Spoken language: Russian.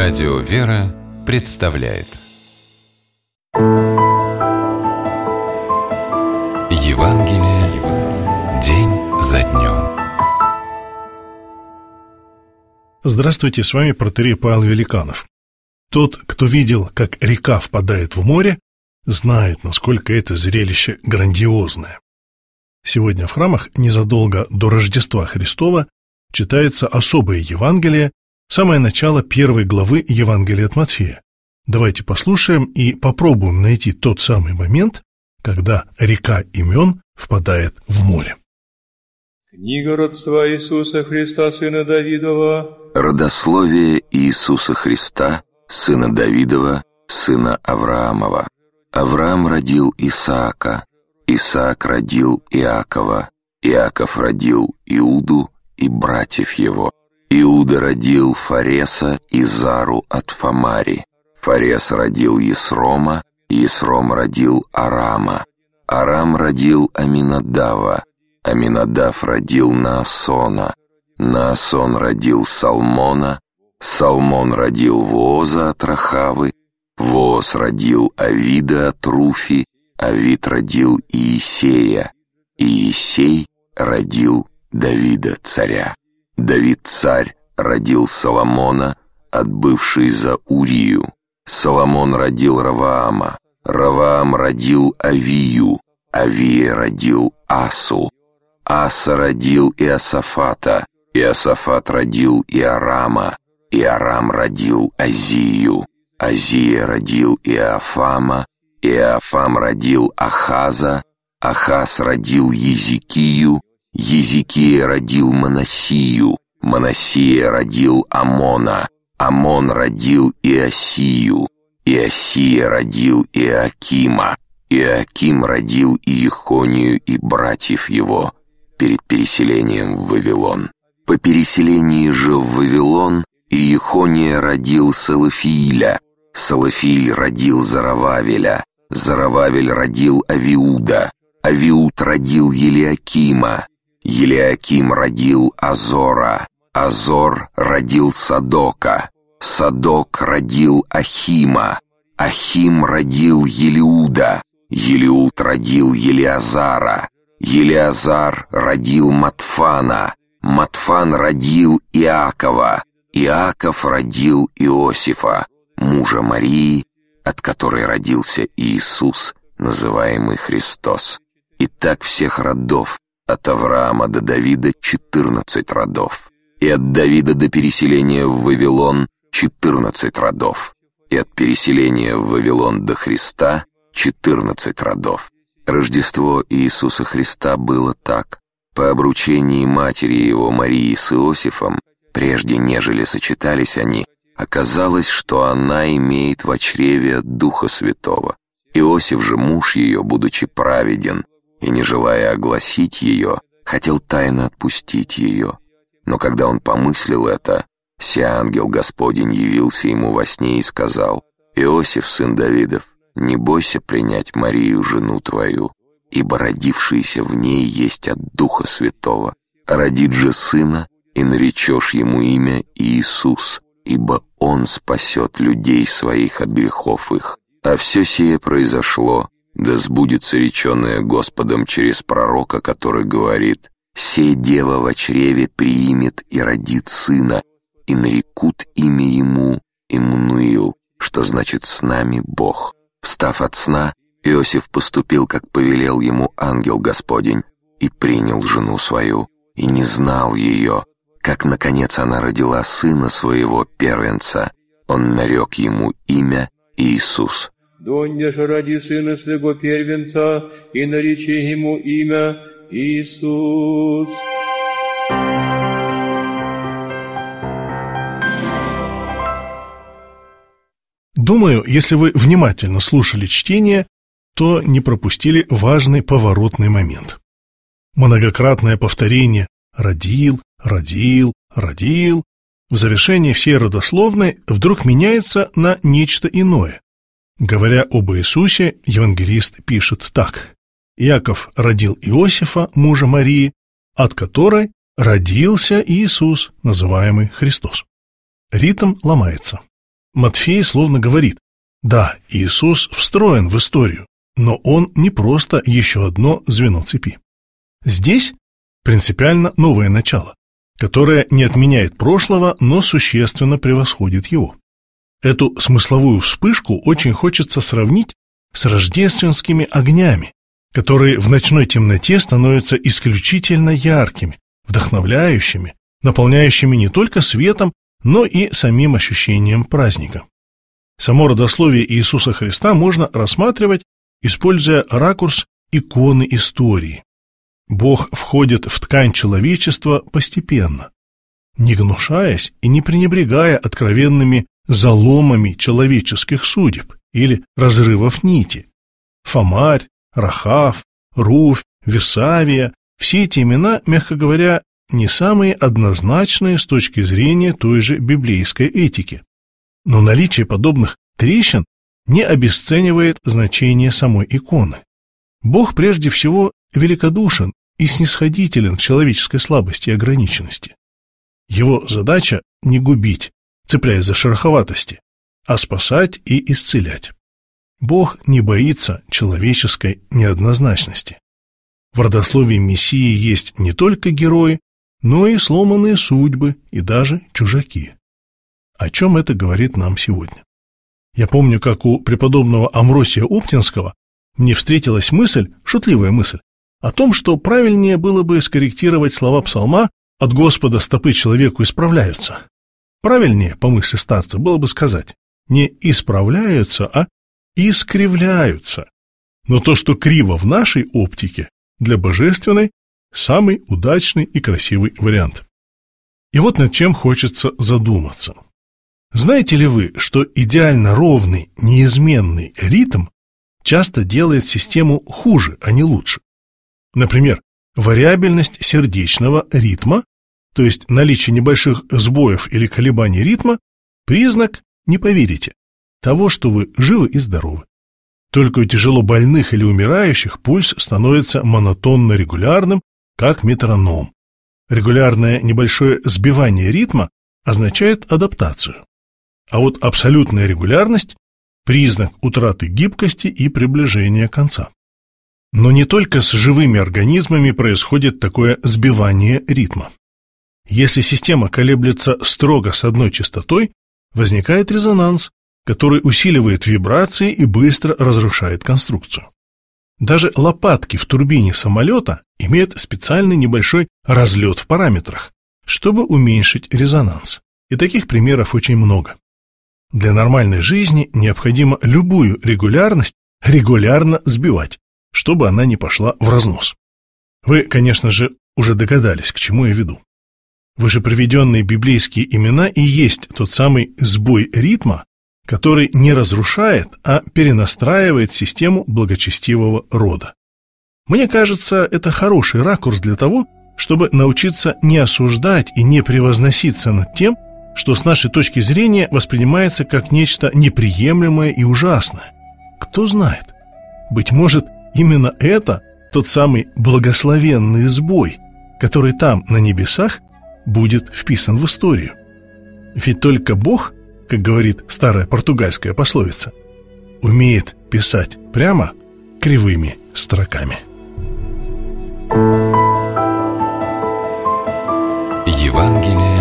Радио «Вера» представляет Евангелие день за днем. Здравствуйте, с вами протоиерей Павел Великанов. Тот, кто видел, как река впадает в море, знает, насколько это зрелище грандиозное. Сегодня в храмах незадолго до Рождества Христова читается особое Евангелие, самое начало первой главы Евангелия от Матфея. Давайте послушаем и попробуем найти тот самый момент, когда река имен впадает в море. Книга родства Иисуса Христа, сына Давидова. Родословие Иисуса Христа, сына Давидова, сына Авраамова. Авраам родил Исаака, Исаак родил Иакова, Иаков родил Иуду и братьев его. Иуда родил Фареса и Зару от Фамари. Фарес родил Есрома, Есром родил Арама. Арам родил Аминадава, Аминадав родил Наасона. Наасон родил Салмона, Салмон родил Вооза от Рахавы, Вооз родил Авида от Руфи, Авид родил Иисея, Иисей родил Давида царя. Давид царь родил Соломона, отбывший за Урию. Соломон родил Раваама, Раваам родил Авию, Авия родил Асу. Аса родил Иосафата, Иосафат родил Иорама, Иорам родил Азию, Азия родил Иофама, Иофам родил Ахаза, Ахаз родил Езекию, Езекия родил Манассию, Манассия родил Амона, Амон родил Иосию, Иосия родил Иоакима, Иоаким родил Иехонию и братьев его перед переселением в Вавилон. По переселении же в Вавилон Иехония родил Салафииля, Салафииль родил Зарававеля, Зарававель родил Авиуда, Авиуд родил Елиакима, Елиаким родил Азора, Азор родил Садока, Садок родил Ахима, Ахим родил Елиуда, Елиуд родил Елиазара, Елиазар родил Матфана, Матфан родил Иакова, Иаков родил Иосифа, мужа Марии, от которой родился Иисус, называемый Христос. И так всех родов, от Авраама до Давида 14 родов, и от Давида до переселения в Вавилон 14 родов, и от переселения в Вавилон до Христа 14 родов. Рождество Иисуса Христа было так. По обручении матери его Марии с Иосифом, прежде нежели сочетались они, оказалось, что она имеет в чреве Духа Святого. Иосиф же, муж ее, будучи праведен, и не желая огласить ее, хотел тайно отпустить ее. Но когда он помыслил это, се ангел Господень явился ему во сне и сказал: «Иосиф, сын Давидов, не бойся принять Марию, жену твою, ибо родившийся в ней есть от Духа Святого. Родит же сына, и наречешь ему имя Иисус, ибо он спасет людей своих от грехов их. А все сие произошло, да сбудется реченное Господом через пророка, который говорит: «Сей дева во чреве приимет и родит сына, и нарекут имя ему Иммануил», что значит «с нами Бог». Встав от сна, Иосиф поступил, как повелел ему ангел Господень, и принял жену свою, и не знал ее. Как, наконец, она родила сына своего первенца, он нарек ему имя Иисус. «Донде же роди сына своего первенца, и наречи ему имя Иисус». Думаю, если вы внимательно слушали чтение, то не пропустили важный поворотный момент. Многократное повторение «родил», «родил», «родил» в завершении всей родословной вдруг меняется на нечто иное. Говоря об Иисусе, евангелист пишет так: «Иаков родил Иосифа, мужа Марии, от которой родился Иисус, называемый Христос». Ритм ломается. Матфей словно говорит: да, Иисус встроен в историю, но Он не просто еще одно звено цепи. Здесь принципиально новое начало, которое не отменяет прошлого, но существенно превосходит его. Эту смысловую вспышку очень хочется сравнить с рождественскими огнями, которые в ночной темноте становятся исключительно яркими, вдохновляющими, наполняющими не только светом, но и самим ощущением праздника. Само родословие Иисуса Христа можно рассматривать, используя ракурс иконы истории. Бог входит в ткань человечества постепенно, не гнушаясь и не пренебрегая откровенными заломами человеческих судеб или разрывов нити. Фомарь, Рахав, Руфь, Версавия – все эти имена, мягко говоря, не самые однозначные с точки зрения той же библейской этики. Но наличие подобных трещин не обесценивает значение самой иконы. Бог прежде всего великодушен и снисходителен к человеческой слабости и ограниченности. Его задача – не губить, цепляясь за шероховатости, а спасать и исцелять. Бог не боится человеческой неоднозначности. В родословии Мессии есть не только герои, но и сломанные судьбы, и даже чужаки. О чем это говорит нам сегодня? Я помню, как у преподобного Амвросия Оптинского мне встретилась мысль, шутливая мысль, о том, что правильнее было бы скорректировать слова псалма «От Господа стопы человеку исправляются». Правильнее, по мысли старца, было бы сказать не «исправляются», а «искривляются». Но то, что криво в нашей оптике, для божественной самый удачный и красивый вариант. И вот над чем хочется задуматься. Знаете ли вы, что идеально ровный, неизменный ритм часто делает систему хуже, а не лучше? Например, вариабельность сердечного ритма, то есть наличие небольших сбоев или колебаний ритма, признак, не поверите, того, что вы живы и здоровы. Только у тяжело больных или умирающих пульс становится монотонно регулярным, как метроном. Регулярное небольшое сбивание ритма означает адаптацию. А вот абсолютная регулярность – признак утраты гибкости и приближения конца. Но не только с живыми организмами происходит такое сбивание ритма. Если система колеблется строго с одной частотой, возникает резонанс, который усиливает вибрации и быстро разрушает конструкцию. Даже лопатки в турбине самолета имеют специальный небольшой разлет в параметрах, чтобы уменьшить резонанс. И таких примеров очень много. Для нормальной жизни необходимо любую регулярность регулярно сбивать, чтобы она не пошла в разнос. Вы, конечно же, уже догадались, к чему я веду. Вышеприведенные библейские имена и есть тот самый сбой ритма, который не разрушает, а перенастраивает систему благочестивого рода. Мне кажется, это хороший ракурс для того, чтобы научиться не осуждать и не превозноситься над тем, что с нашей точки зрения воспринимается как нечто неприемлемое и ужасное. Кто знает, быть может, именно это тот самый благословенный сбой, который там, на небесах, будет вписан в историю. Ведь только Бог, как говорит старая португальская пословица, умеет писать прямо кривыми строками. Евангелие